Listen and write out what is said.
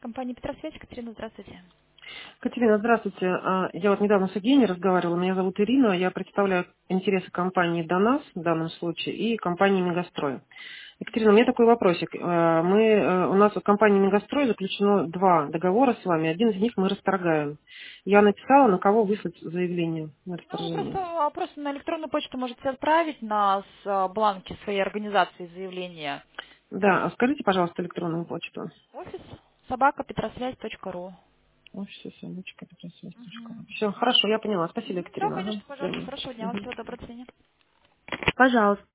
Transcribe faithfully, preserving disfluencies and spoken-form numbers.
Компания Петросвязь, Катерина, здравствуйте. Катерина, здравствуйте. А, Я вот недавно с Евгенией разговаривала. Меня зовут Ирина. Я представляю интересы компании «Донас» в данном случае и компании «Мегастрой». Екатерина, у меня такой вопросик. А, Мы, э, у нас в компании «Мегастрой» заключено два договора с вами. Один из них мы расторгаем. Я написала, на кого выслать заявление на Ну, расторжение. просто, а, просто на электронную почту можете отправить на с- а, бланке своей организации заявление. Да, а скажите, пожалуйста, электронную почту. Офис собака петросвязь точка ру. Офис собачка петросвязь точка ру. Все, хорошо, я поняла. Спасибо, Да, Екатерина. Ага, конечно, до пожалуйста. свидания. Хорошего дня вам. Мгм. Всего доброго. До свидания. Пожалуйста.